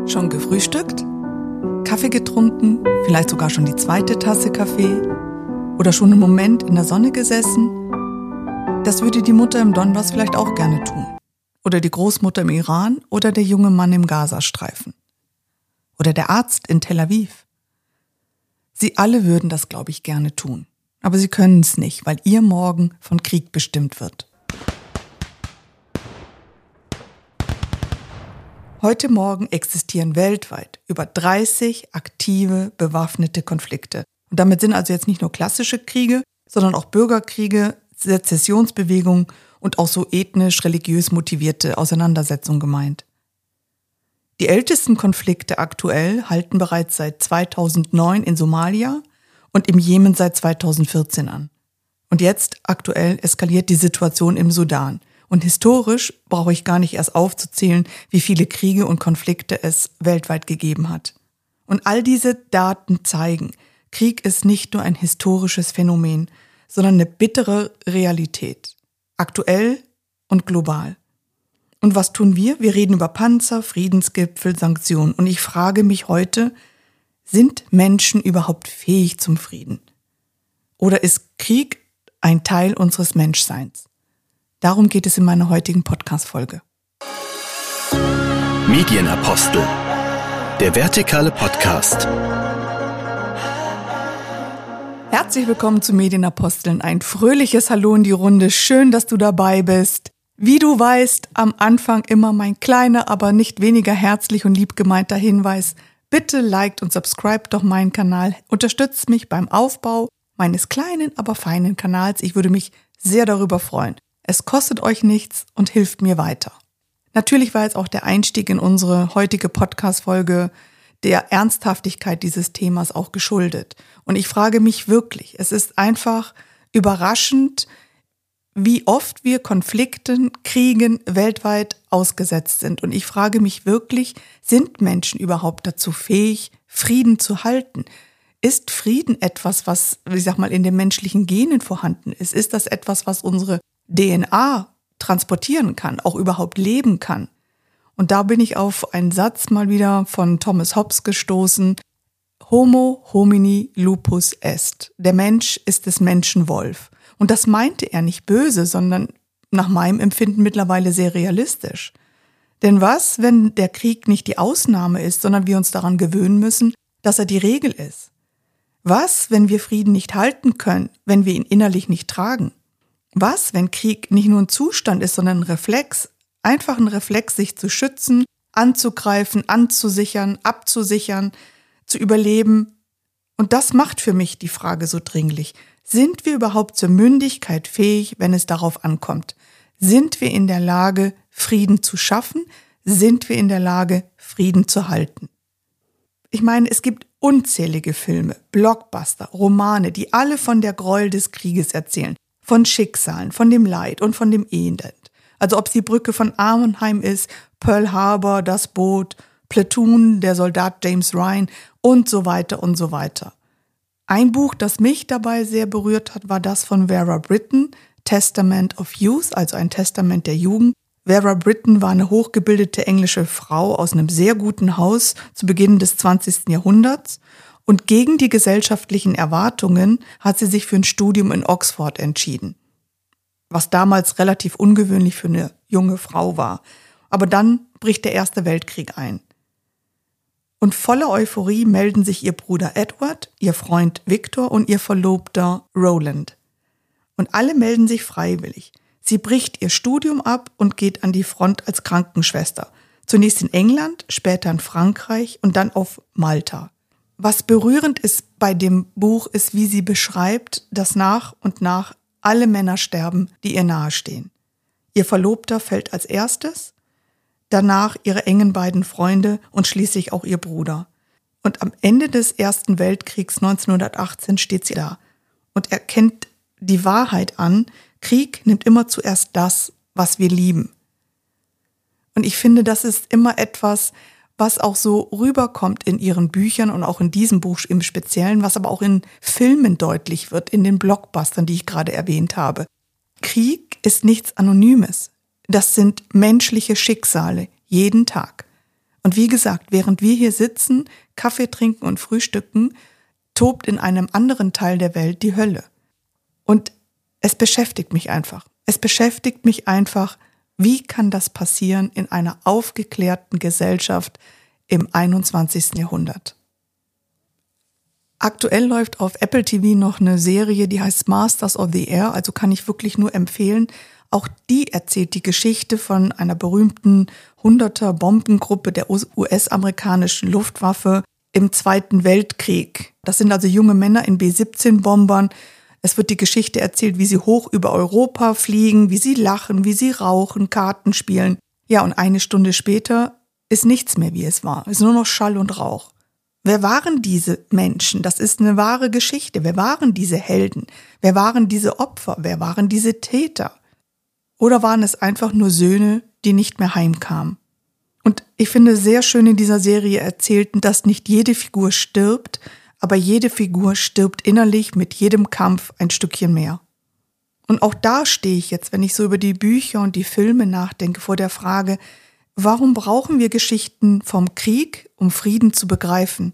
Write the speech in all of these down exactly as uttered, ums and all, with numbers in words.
Schon gefrühstückt? Kaffee getrunken? Vielleicht sogar schon die zweite Tasse Kaffee? Oder schon einen Moment in der Sonne gesessen? Das würde die Mutter im Donbass vielleicht auch gerne tun. Oder die Großmutter im Iran oder der junge Mann im Gazastreifen. Oder der Arzt in Tel Aviv. Sie alle würden das, glaube ich, gerne tun. Aber sie können es nicht, weil ihr Morgen von Krieg bestimmt wird. Heute Morgen existieren weltweit über dreißig aktive, bewaffnete Konflikte. Und damit sind also jetzt nicht nur klassische Kriege, sondern auch Bürgerkriege, Sezessionsbewegungen und auch so ethnisch-religiös motivierte Auseinandersetzungen gemeint. Die ältesten Konflikte aktuell halten bereits seit zweitausendneun in Somalia und im Jemen seit zweitausendvierzehn an. Und jetzt aktuell eskaliert die Situation im Sudan. Und historisch brauche ich gar nicht erst aufzuzählen, wie viele Kriege und Konflikte es weltweit gegeben hat. Und all diese Daten zeigen, Krieg ist nicht nur ein historisches Phänomen, sondern eine bittere Realität. Aktuell und global. Und was tun wir? Wir reden über Panzer, Friedensgipfel, Sanktionen. Und ich frage mich heute, sind Menschen überhaupt fähig zum Frieden? Oder ist Krieg ein Teil unseres Menschseins? Darum geht es in meiner heutigen Podcast-Folge. Medienapostel. Der vertikale Podcast. Herzlich willkommen zu Medienaposteln. Ein fröhliches Hallo in die Runde. Schön, dass du dabei bist. Wie du weißt, am Anfang immer mein kleiner, aber nicht weniger herzlich und lieb gemeinter Hinweis. Bitte liked und subscribe doch meinen Kanal. Unterstützt mich beim Aufbau meines kleinen, aber feinen Kanals. Ich würde mich sehr darüber freuen. Es kostet euch nichts und hilft mir weiter. Natürlich war jetzt auch der Einstieg in unsere heutige Podcast-Folge der Ernsthaftigkeit dieses Themas auch geschuldet. Und ich frage mich wirklich, es ist einfach überraschend, wie oft wir Konflikten, Kriegen weltweit ausgesetzt sind. Und ich frage mich wirklich, sind Menschen überhaupt dazu fähig, Frieden zu halten? Ist Frieden etwas, was, ich sag mal, in den menschlichen Genen vorhanden ist? Ist das etwas, was unsere D N A transportieren kann, auch überhaupt leben kann? Und da bin ich auf einen Satz mal wieder von Thomas Hobbes gestoßen. Homo homini lupus est. Der Mensch ist des Menschen Wolf. Und das meinte er nicht böse, sondern nach meinem Empfinden mittlerweile sehr realistisch. Denn was, wenn der Krieg nicht die Ausnahme ist, sondern wir uns daran gewöhnen müssen, dass er die Regel ist? Was, wenn wir Frieden nicht halten können, wenn wir ihn innerlich nicht tragen? Was, wenn Krieg nicht nur ein Zustand ist, sondern ein Reflex? Einfach ein Reflex, sich zu schützen, anzugreifen, anzusichern, abzusichern, zu überleben. Und das macht für mich die Frage so dringlich. Sind wir überhaupt zur Mündigkeit fähig, wenn es darauf ankommt? Sind wir in der Lage, Frieden zu schaffen? Sind wir in der Lage, Frieden zu halten? Ich meine, es gibt unzählige Filme, Blockbuster, Romane, die alle von der Gräuel des Krieges erzählen. Von Schicksalen, von dem Leid und von dem Elend. Also ob es die Brücke von Arnhem ist, Pearl Harbor, das Boot, Platoon, der Soldat James Ryan und so weiter und so weiter. Ein Buch, das mich dabei sehr berührt hat, war das von Vera Brittain, Testament of Youth, also ein Testament der Jugend. Vera Brittain war eine hochgebildete englische Frau aus einem sehr guten Haus zu Beginn des zwanzigsten Jahrhunderts. Und gegen die gesellschaftlichen Erwartungen hat sie sich für ein Studium in Oxford entschieden. Was damals relativ ungewöhnlich für eine junge Frau war. Aber dann bricht der Erste Weltkrieg ein. Und voller Euphorie melden sich ihr Bruder Edward, ihr Freund Victor und ihr Verlobter Roland. Und alle melden sich freiwillig. Sie bricht ihr Studium ab und geht an die Front als Krankenschwester. Zunächst in England, später in Frankreich und dann auf Malta. Was berührend ist bei dem Buch, ist, wie sie beschreibt, dass nach und nach alle Männer sterben, die ihr nahestehen. Ihr Verlobter fällt als erstes, danach ihre engen beiden Freunde und schließlich auch ihr Bruder. Und am Ende des Ersten Weltkriegs neunzehnhundertachtzehn steht sie da und erkennt die Wahrheit an, Krieg nimmt immer zuerst das, was wir lieben. Und ich finde, das ist immer etwas, was auch so rüberkommt in ihren Büchern und auch in diesem Buch im Speziellen, was aber auch in Filmen deutlich wird, in den Blockbustern, die ich gerade erwähnt habe. Krieg ist nichts Anonymes. Das sind menschliche Schicksale, jeden Tag. Und wie gesagt, während wir hier sitzen, Kaffee trinken und frühstücken, tobt in einem anderen Teil der Welt die Hölle. Und es beschäftigt mich einfach. Es beschäftigt mich einfach, wie kann das passieren in einer aufgeklärten Gesellschaft im einundzwanzigsten Jahrhundert? Aktuell läuft auf Apple T V noch eine Serie, die heißt Masters of the Air, also kann ich wirklich nur empfehlen. Auch die erzählt die Geschichte von einer berühmten Hunderter-Bombengruppe der U S-amerikanischen Luftwaffe im Zweiten Weltkrieg. Das sind also junge Männer in B siebzehn Bombern. Es wird die Geschichte erzählt, wie sie hoch über Europa fliegen, wie sie lachen, wie sie rauchen, Karten spielen. Ja, und eine Stunde später ist nichts mehr, wie es war. Es ist nur noch Schall und Rauch. Wer waren diese Menschen? Das ist eine wahre Geschichte. Wer waren diese Helden? Wer waren diese Opfer? Wer waren diese Täter? Oder waren es einfach nur Söhne, die nicht mehr heimkamen? Und ich finde sehr schön in dieser Serie erzählt, dass nicht jede Figur stirbt, aber jede Figur stirbt innerlich mit jedem Kampf ein Stückchen mehr. Und auch da stehe ich jetzt, wenn ich so über die Bücher und die Filme nachdenke, vor der Frage, warum brauchen wir Geschichten vom Krieg, um Frieden zu begreifen?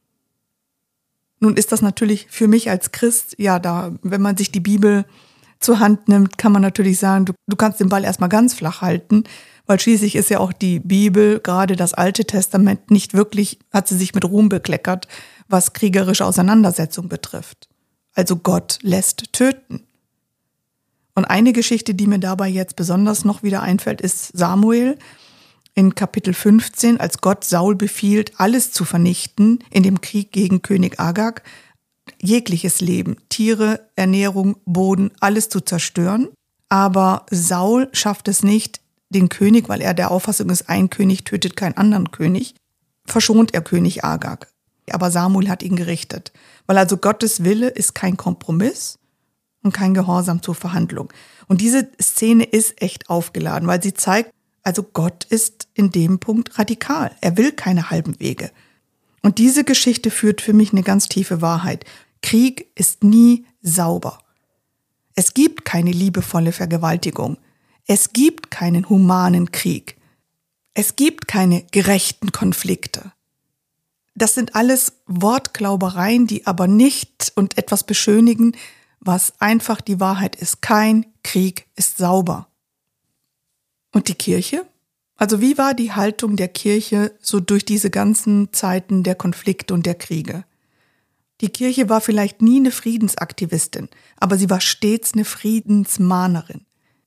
Nun ist das natürlich für mich als Christ, ja, da, wenn man sich die Bibel zur Hand nimmt, kann man natürlich sagen, du, du kannst den Ball erstmal ganz flach halten, weil schließlich ist ja auch die Bibel, gerade das Alte Testament, nicht wirklich, hat sie sich mit Ruhm bekleckert, was kriegerische Auseinandersetzung betrifft. Also Gott lässt töten. Und eine Geschichte, die mir dabei jetzt besonders noch wieder einfällt, ist Samuel in Kapitel fünfzehn, als Gott Saul befiehlt, alles zu vernichten in dem Krieg gegen König Agag, jegliches Leben, Tiere, Ernährung, Boden, alles zu zerstören. Aber Saul schafft es nicht, den König, weil er der Auffassung ist, ein König tötet keinen anderen König, verschont er König Agag. Aber Samuel hat ihn gerichtet. Weil also Gottes Wille ist kein Kompromiss und kein Gehorsam zur Verhandlung. Und diese Szene ist echt aufgeladen, weil sie zeigt, also Gott ist in dem Punkt radikal. Er will keine halben Wege. Und diese Geschichte führt für mich eine ganz tiefe Wahrheit. Krieg ist nie sauber. Es gibt keine liebevolle Vergewaltigung. Es gibt keinen humanen Krieg. Es gibt keine gerechten Konflikte. Das sind alles Wortglaubereien, die aber nicht und etwas beschönigen, was einfach die Wahrheit ist. Kein Krieg ist sauber. Und die Kirche? Also wie war die Haltung der Kirche so durch diese ganzen Zeiten der Konflikte und der Kriege? Die Kirche war vielleicht nie eine Friedensaktivistin, aber sie war stets eine Friedensmahnerin.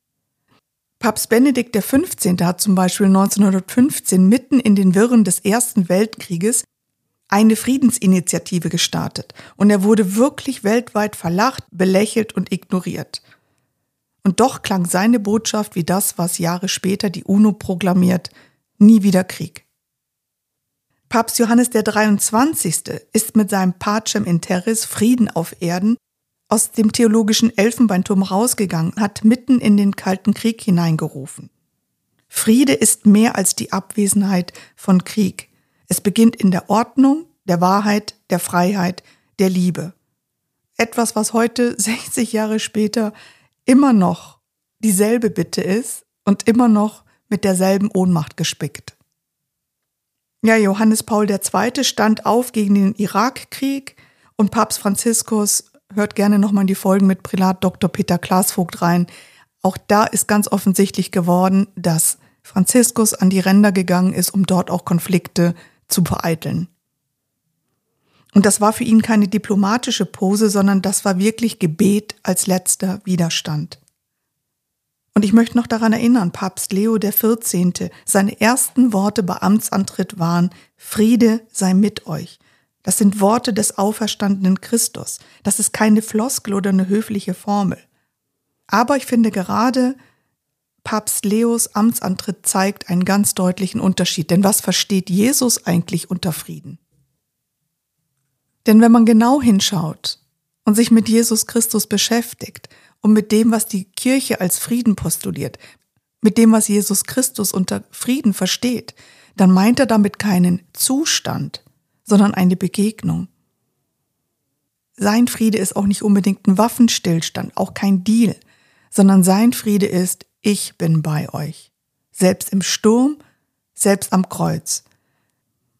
Papst Benedikt der Fünfzehnte hat zum Beispiel neunzehnhundertfünfzehn mitten in den Wirren des Ersten Weltkrieges eine Friedensinitiative gestartet und er wurde wirklich weltweit verlacht, belächelt und ignoriert. Und doch klang seine Botschaft wie das, was Jahre später die UNO proklamiert, nie wieder Krieg. Papst Johannes der Dreiundzwanzigste ist mit seinem Pacem in Terris, Frieden auf Erden, aus dem theologischen Elfenbeinturm rausgegangen, hat mitten in den Kalten Krieg hineingerufen. Friede ist mehr als die Abwesenheit von Krieg. Es beginnt in der Ordnung, der Wahrheit, der Freiheit, der Liebe. Etwas, was heute, sechzig Jahre später, immer noch dieselbe Bitte ist und immer noch mit derselben Ohnmacht gespickt. Ja, Johannes Paul der Zweite stand auf gegen den Irakkrieg und Papst Franziskus, hört gerne nochmal in die Folgen mit Prälat Doktor Peter Klaasvogt rein. Auch da ist ganz offensichtlich geworden, dass Franziskus an die Ränder gegangen ist, um dort auch Konflikte zu vereiteln. Und das war für ihn keine diplomatische Pose, sondern das war wirklich Gebet als letzter Widerstand. Und ich möchte noch daran erinnern, Papst Leo der Vierzehnte, seine ersten Worte bei Amtsantritt waren, Friede sei mit euch. Das sind Worte des auferstandenen Christus. Das ist keine Floskel oder eine höfliche Formel. Aber ich finde gerade, Papst Leos Amtsantritt zeigt einen ganz deutlichen Unterschied. Denn was versteht Jesus eigentlich unter Frieden? Denn wenn man genau hinschaut und sich mit Jesus Christus beschäftigt und mit dem, was die Kirche als Frieden postuliert, mit dem, was Jesus Christus unter Frieden versteht, dann meint er damit keinen Zustand, sondern eine Begegnung. Sein Friede ist auch nicht unbedingt ein Waffenstillstand, auch kein Deal, sondern sein Friede ist, ich bin bei euch. Selbst im Sturm, selbst am Kreuz.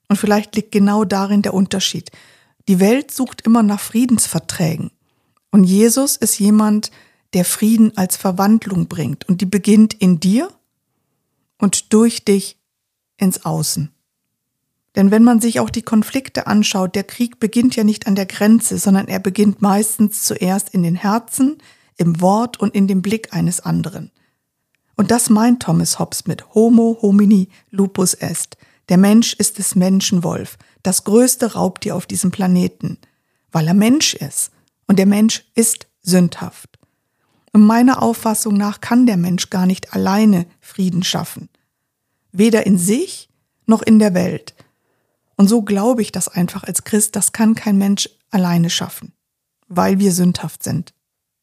Und vielleicht liegt genau darin der Unterschied. Die Welt sucht immer nach Friedensverträgen. Und Jesus ist jemand, der Frieden als Verwandlung bringt. Und die beginnt in dir und durch dich ins Außen. Denn wenn man sich auch die Konflikte anschaut, der Krieg beginnt ja nicht an der Grenze, sondern er beginnt meistens zuerst in den Herzen, im Wort und in dem Blick eines anderen. Und das meint Thomas Hobbes mit Homo homini lupus est. Der Mensch ist des Menschen Wolf, das größte Raubtier auf diesem Planeten, weil er Mensch ist. Und der Mensch ist sündhaft. Und meiner Auffassung nach kann der Mensch gar nicht alleine Frieden schaffen. Weder in sich noch in der Welt. Und so glaube ich das einfach als Christ, das kann kein Mensch alleine schaffen, weil wir sündhaft sind.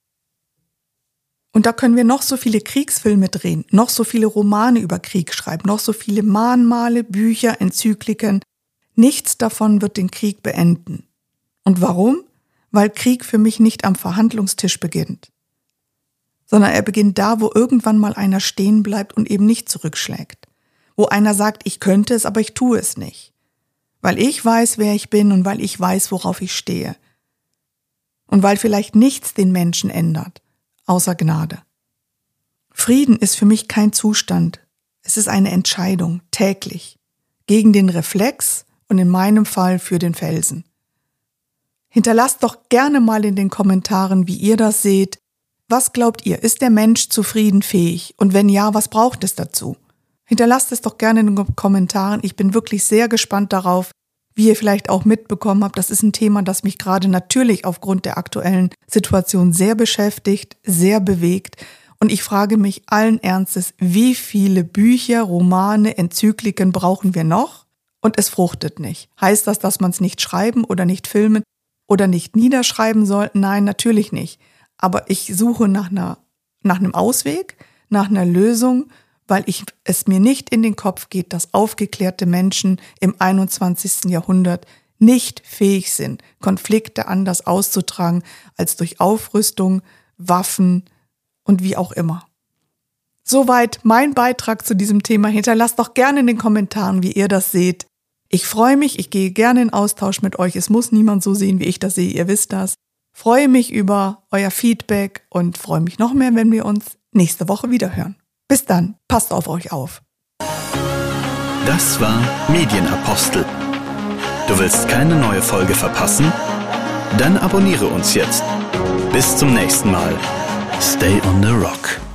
Und da können wir noch so viele Kriegsfilme drehen, noch so viele Romane über Krieg schreiben, noch so viele Mahnmale, Bücher, Enzykliken. Nichts davon wird den Krieg beenden. Und warum? Weil Krieg für mich nicht am Verhandlungstisch beginnt, sondern er beginnt da, wo irgendwann mal einer stehen bleibt und eben nicht zurückschlägt. Wo einer sagt, ich könnte es, aber ich tue es nicht. Weil ich weiß, wer ich bin und weil ich weiß, worauf ich stehe. Und weil vielleicht nichts den Menschen ändert, außer Gnade. Frieden ist für mich kein Zustand. Es ist eine Entscheidung, täglich. Gegen den Reflex und in meinem Fall für den Felsen. Hinterlasst doch gerne mal in den Kommentaren, wie ihr das seht. Was glaubt ihr, ist der Mensch zufriedenfähig? Und wenn ja, was braucht es dazu? Hinterlasst es doch gerne in den Kommentaren. Ich bin wirklich sehr gespannt darauf, wie ihr vielleicht auch mitbekommen habt. Das ist ein Thema, das mich gerade natürlich aufgrund der aktuellen Situation sehr beschäftigt, sehr bewegt. Und ich frage mich allen Ernstes, wie viele Bücher, Romane, Enzykliken brauchen wir noch? Und es fruchtet nicht. Heißt das, dass man es nicht schreiben oder nicht filmen oder nicht niederschreiben soll? Nein, natürlich nicht. Aber ich suche nach einer, nach einem Ausweg, nach einer Lösung, weil ich, es mir nicht in den Kopf geht, dass aufgeklärte Menschen im einundzwanzigsten Jahrhundert nicht fähig sind, Konflikte anders auszutragen als durch Aufrüstung, Waffen und wie auch immer. Soweit mein Beitrag zu diesem Thema. Hinterlasst doch gerne in den Kommentaren, wie ihr das seht. Ich freue mich, ich gehe gerne in Austausch mit euch. Es muss niemand so sehen, wie ich das sehe, ihr wisst das. Freue mich über euer Feedback und freue mich noch mehr, wenn wir uns nächste Woche wiederhören. Bis dann, passt auf euch auf. Das war Medienapostel. Du willst keine neue Folge verpassen? Dann abonniere uns jetzt. Bis zum nächsten Mal. Stay on the Rock.